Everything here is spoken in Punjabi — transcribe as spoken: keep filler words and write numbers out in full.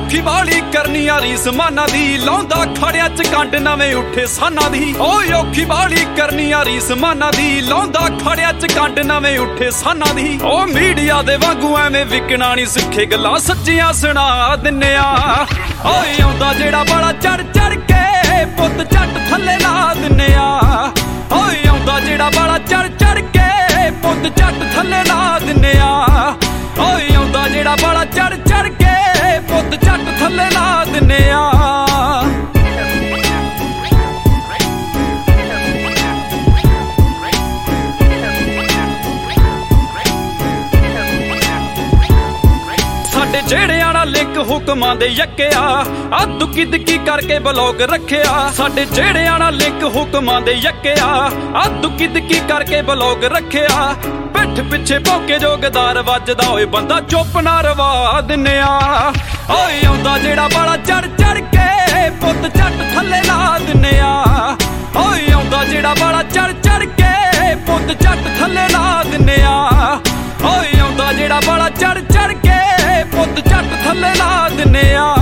ਔਖੀ ਬਾਲੀ ਕਰਨੀ ਆ ਰੀਸ ਮਾਨਾ ਦੀ, ਲਾਉਂਦਾ ਖੜਿਆਂ ਚ ਕੰਡ ਨਵੇਂ ਉੱਠੇ ਸਾਨਾਂ ਦੀ। ਓਏ ਔਖੀ ਬਾਲੀ ਕਰਨੀ ਆ ਰੀਸ ਮਾਨਾ ਦੀ, ਲਾਉਂਦਾ ਖੜਿਆਂ ਚ ਕੰਡ ਨਵੇਂ ਉੱਠੇ ਸਾਨਾਂ ਦੀ। ਓ ਮੀਡੀਆ ਦੇ ਵਾਂਗੂ ਐਵੇਂ ਵਿਕਣਾ ਨਹੀਂ ਸਿੱਖੇ, ਗੱਲਾਂ ਸੱਚੀਆਂ ਸੁਣਾ ਦਿੰਨੇ ਆ। ਓਏ ਆਉਂਦਾ ਜਿਹੜਾ ਬਾਲਾ ਚੜ ਚੜ ਕੇ ਪੁੱਤ ਝੱਟ ਥੱਲੇ ਲਾ ਦਿੰਨੇ ਆ। ਓਏ ਆਉਂਦਾ ਜਿਹੜਾ ਬਾਲਾ ਚੜ ਚੜ ਕੇ ਪੁੱਤ ਝੱਟ ਥੱਲੇ ਲਾ ਦਿੰਨੇ ਆ। ਓਏ ਆਉਂਦਾ ਜਿਹੜਾ ਬਾਲਾ ਚੜ ਚੜ ਕੇ ਪੁੱਤ ਝੱਟ ਥੱਲੇ ਲਾ ਦਿੰਨੇ ਆ। ਸਾਡੇ ਜਿਹੜਿਆਂ ਨਾਲ ਲਿੰਕ ਹੁਕਮਾਂ ਦੇ ਯੱਕਿਆ, ਆ ਦੁੱਕੀ ਦੁੱਕੀ ਕਰਕੇ ਬਲੌਗ ਰੱਖਿਆ। ਸਾਡੇ ਜਿਹੜਿਆਂ ਨਾਲ ਲਿੰਕ ਹੁਕਮਾਂ ਦੇ ਯੱਕਿਆ, ਆ ਦੁੱਕੀ ਦੁੱਕੀ ਕਰਕੇ ਬਲੌਗ ਰੱਖਿਆ। ਪਿੱਠ ਪਿੱਛੇ ਭੌਂਕੇ ਜੋਗਦਾਰ ਵੱਜਦਾ, ਓਏ ਬੰਦਾ ਚੁੱਪ ਨਾ ਰਵਾ ਦਿੰਨੇ ਆ। ਓਏ ਆਉਂਦਾ ਜਿਹੜਾ ਬਾਲਾ ਚੜ ਚੜ ਕੇ ਪੁੱਤ ਝੱਟ ਥੱਲੇ ਲਾ ਦਿੰਨੇ ਆ। ਓਏ ਆਉਂਦਾ ਜਿਹੜਾ ਬਾਲਾ ਚੜ ਚੜ ਕੇ ਪੁੱਤ ਝੱਟ ਥੱਲੇ ਲਾ ਦਿੰਨੇ ਆ। ਓਏ ਆਉਂਦਾ ਜਿਹੜਾ ਬਾਲਾ ਚੜ ਚੜ ਕੇ ਪੁੱਤ ਝੱਟ ਥੱਲੇ ਲਾ ਦਿੰਨੇ ਆ।